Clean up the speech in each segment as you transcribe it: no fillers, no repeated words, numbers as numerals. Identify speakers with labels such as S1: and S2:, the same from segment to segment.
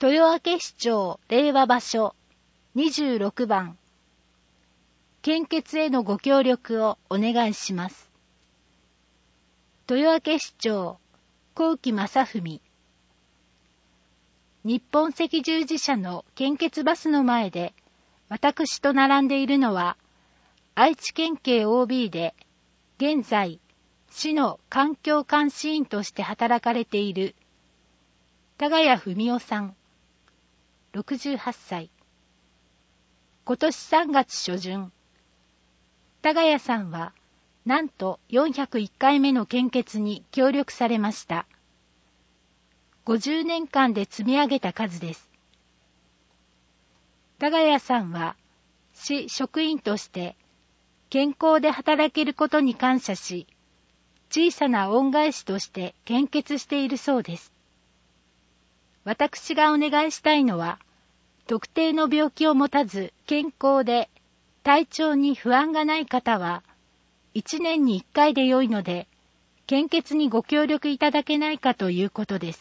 S1: 豊明市長令和場所26番献血へのご協力をお願いします。豊明市長幸喜正文。日本赤十字社の献血バスの前で私と並んでいるのは愛知県警 OB で現在市の環境監視員として働かれている田谷文夫さん68歳。今年3月初旬、田谷さんはなんと401回目の献血に協力されました。50年間で積み上げた数です。田谷さんは市職員として健康で働けることに感謝し、小さな恩返しとして献血しているそうです。私がお願いしたいのは、特定の病気を持たず健康で体調に不安がない方は、1年に1回で良いので、献血にご協力いただけないかということです。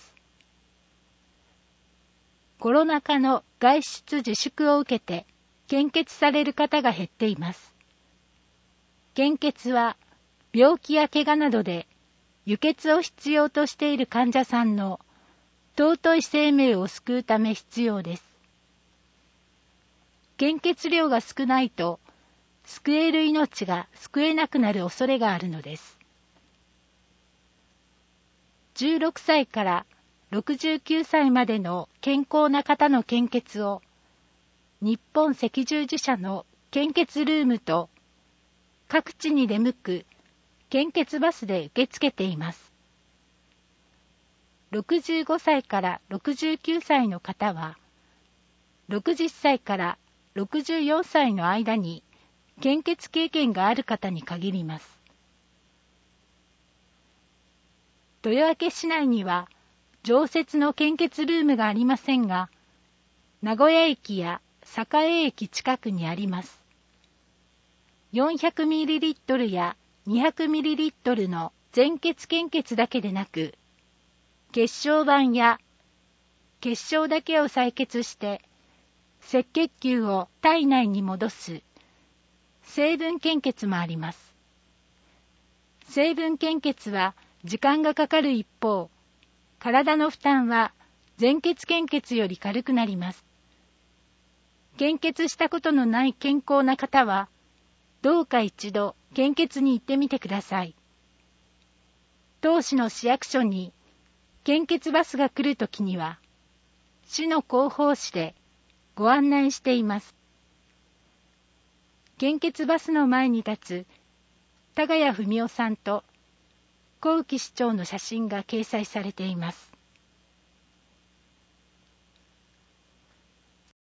S1: コロナ禍の外出自粛を受けて、献血される方が減っています。献血は、病気や怪我などで輸血を必要としている患者さんの尊い生命を救うため必要です。献血量が少ないと、救える命が救えなくなる恐れがあるのです。16歳から69歳までの健康な方の献血を、日本赤十字社の献血ルームと、各地に出向く献血バスで受け付けています。65歳から69歳の方は、60歳から64歳の間に献血経験がある方に限ります。豊明市内には常設の献血ルームがありませんが、名古屋駅や栄駅近くにあります。400ml や 200ml の全血献血だけでなく、血小板や血小だけを採血して赤血球を体内に戻す成分献血もあります。成分献血は時間がかかる一方、体の負担は全血献血より軽くなります。献血したことのない健康な方は、どうか一度献血に行ってみてください。当市の市役所に献血バスが来るときには、市の広報誌でご案内しています。献血バスの前に立つ田谷文夫さんと幸喜市長の写真が掲載されています。